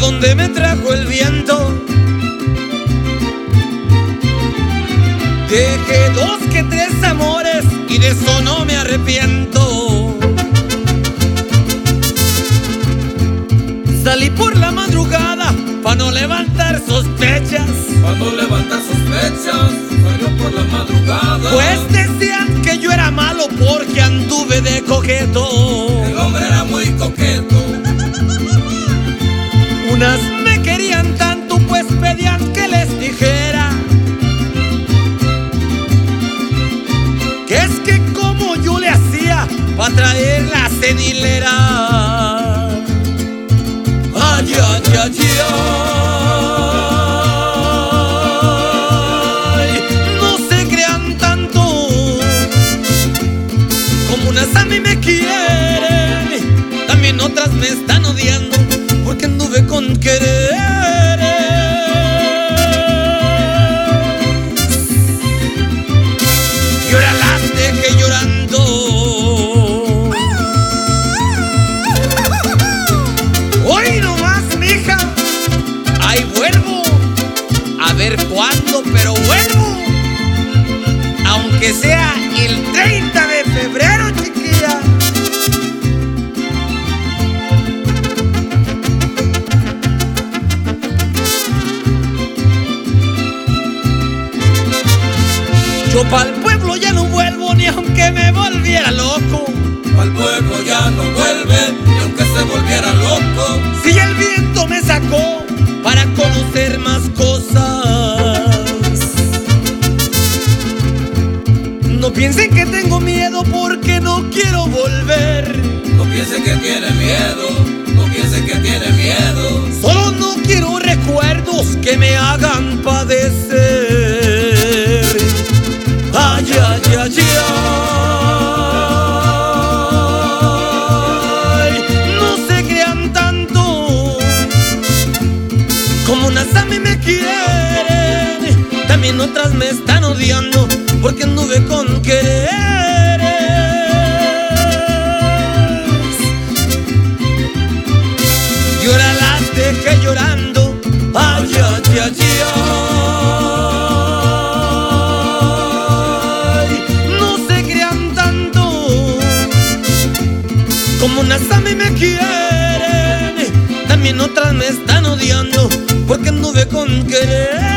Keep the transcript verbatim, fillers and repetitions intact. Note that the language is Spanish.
donde me trajo el viento. Dejé dos que tres amores y de eso no me arrepiento. Salí por la madrugada pa' no levantar sospechas. Pa' no levantar sospechas, salió por la madrugada. Pues decían que yo era malo porque anduve de coqueto. El hombre era muy coqueto. Unas me querían tanto pues pedían que les dijera que es que como yo le hacía pa' traerlas en hilera. Ay, ay, ay, ay, no se crean tanto, como unas a mí me quieren, también otras me están odiando porque anduve con querer. Y ahora las dejé llorando. Hoy nomás, mija, ahí vuelvo, a ver cuándo, pero vuelvo, aunque sea el treinta de febrero, chiquilla. Yo pa'l pueblo ya no vuelvo ni aunque me volviera loco. Pa'l pueblo ya no vuelve ni aunque se volviera loco. Si el viento me sacó para conocer más cosas. No piensen que tengo miedo porque no quiero volver. No piense que tiene miedo, no piense que tiene miedo. Solo no quiero recuerdos que me hagan padecer. Ay, ay, ay, ay, no se crean tanto, como unas a mí me quieren, también otras me están odiando porque anduve con querer. Y ahora las dejé llorando. Ay, ay, ay, ay, no se crean tanto, como unas a mí me quieren, también otras me están odiando porque anduve con querer.